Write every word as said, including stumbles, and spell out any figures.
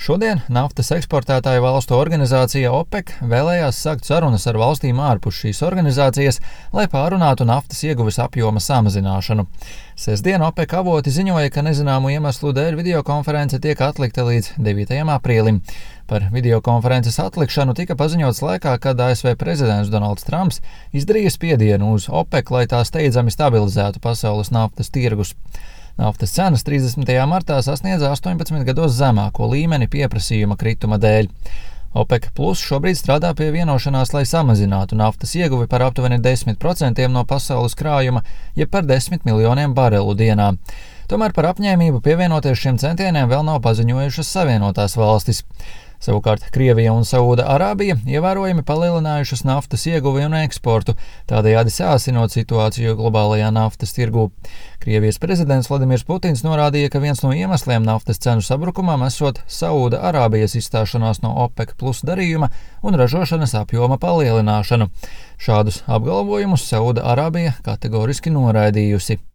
Šodien naftas eksportētāju valstu organizācija OPEC vēlējās sākt sarunas ar valstīm ārpus šīs organizācijas, lai pārunātu naftas ieguves apjoma samazināšanu. Sestdien OPEC avoti ziņoja, ka nezināmu iemeslu dēļ videokonference tiek atlikta līdz devītajam aprīlim. Par videokonferences atlikšanu tika paziņots laikā, kad A S V prezidents Donalds Trumps izdarīja spiedienu uz OPEC, lai tā steidzami stabilizētu pasaules naftas tirgus. Naftas cenas trīsdesmitajā martā sasniedza astoņpadsmit gados zemāko līmeni pieprasījuma krituma dēļ. OPEC Plus šobrīd strādā pie vienošanās, lai samazinātu naftas ieguvi par aptuveni desmit procentiem no pasaules krājuma, jeb par desmit miljoniem barelu dienā. Tomēr par apņēmību pievienoties šiem centieniem vēl nav paziņojušas Savienotās valstis. Savukārt Krievija un Saūda Arābija ievērojami palielinājušas naftas ieguvi un eksportu, tādējādi sāsinot situāciju globālajā naftas tirgū. Krievijas prezidents Vladimirs Putins norādīja, ka viens no iemesliem naftas cenu sabrukumam esot Saūda Arābijas izstāšanās no OPEC Plus darījuma un ražošanas apjoma palielināšanu. Šādus apgalvojumus Saūda Arābija kategoriski noraidījusi.